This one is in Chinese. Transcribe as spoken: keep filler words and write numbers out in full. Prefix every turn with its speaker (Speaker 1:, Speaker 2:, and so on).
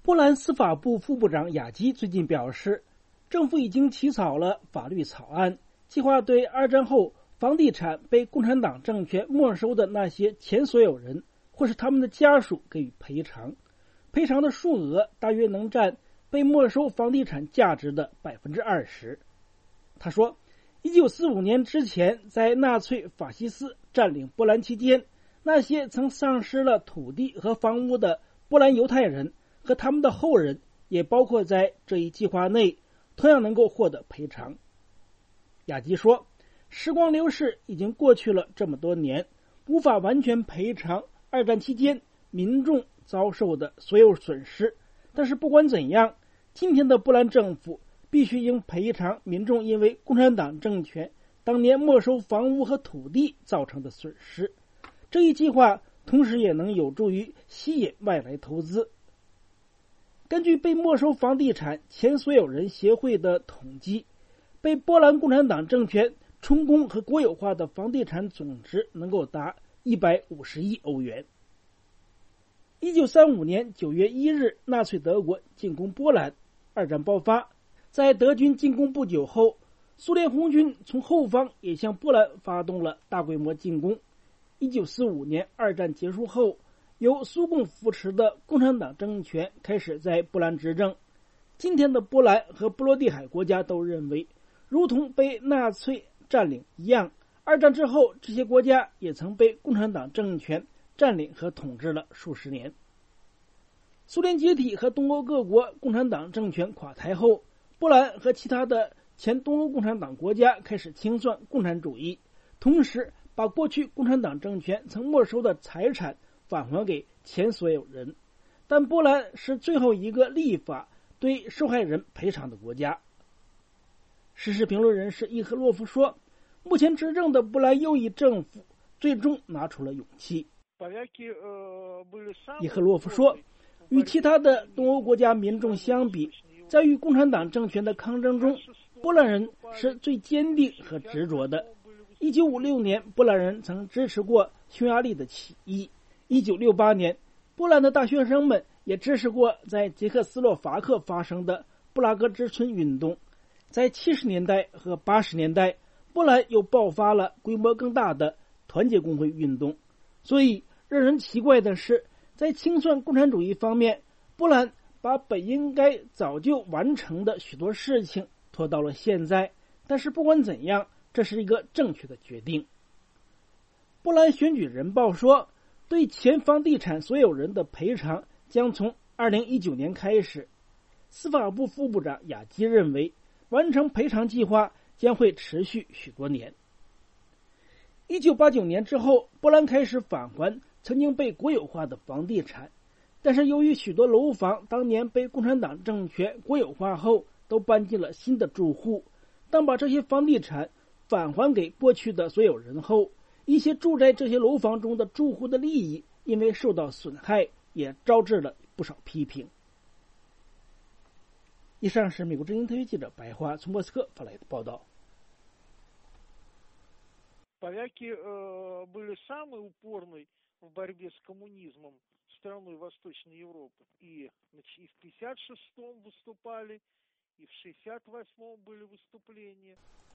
Speaker 1: 波兰司法部副部长雅基最近表示，政府已经起草了法律草案，计划对二战后房地产被共产党政权没收的那些前所有人或是他们的家属给予赔偿，赔偿的数额大约能占被没收房地产价值的 百分之二十。 他说，一九四五年之前，在纳粹法西斯占领波兰期间，那些曾丧失了土地和房屋的波兰犹太人和他们的后人也包括在这一计划内，同样能够获得赔偿。雅基说，时光流逝已经过去了这么多年，无法完全赔偿二战期间民众遭受的所有损失，但是不管怎样，今天的波兰政府必须应赔偿民众因为共产党政权当年没收房屋和土地造成的损失。这一计划同时也能有助于吸引外来投资。根据被没收房地产前所有人协会的统计，被波兰共产党政权充公和国有化的房地产总值能够达一百五十亿欧元。一九三五年九月一日，纳粹德国进攻波兰，二战爆发。在德军进攻不久后，苏联红军从后方也向波兰发动了大规模进攻。一九四五年二战结束后，由苏共扶持的共产党政权开始在波兰执政。今天的波兰和波罗的海国家都认为，如同被纳粹占领一样，二战之后这些国家也曾被共产党政权占领和统治了数十年。苏联解体和东欧各国共产党政权垮台后，波兰和其他的前东欧共产党国家开始清算共产主义，同时把过去共产党政权曾没收的财产返还给前所有人。但波兰是最后一个立法对受害人赔偿的国家。时事评论人士伊赫洛夫说，目前执政的波兰右翼政府最终拿出了勇气。伊赫洛夫说，与其他的东欧国家民众相比，在与共产党政权的抗争中，波兰人是最坚定和执着的。一九五六年，波兰人曾支持过匈牙利的起义。一九六八年，波兰的大学生们也支持过在捷克斯洛伐克发生的布拉格之春运动。在七十年代和八十年代，波兰又爆发了规模更大的团结工会运动。所以让人奇怪的是，在清算共产主义方面，波兰把本应该早就完成的许多事情拖到了现在。但是不管怎样，这是一个正确的决定。波兰选举人报说，对前房地产所有人的赔偿将从二零一九年开始。司法部副部长雅基认为，完成赔偿计划将会持续许多年。一九八九年之后，波兰开始返还曾经被国有化的房地产，但是由于许多楼房当年被共产党政权国有化后都搬进了新的住户，当把这些房地产返还给过去的所有人后，一些住在这些楼房中的住户的利益因为受到损害，也招致了不少批评。以上是美国之音特约记者白桦从莫斯科发来的报道。
Speaker 2: Поляки э, были самой упорной в борьбе с коммунизмом страной Восточной Европы. И, значит, и в пятьдесят шестом выступали, и в шестьдесят восьмом были выступления.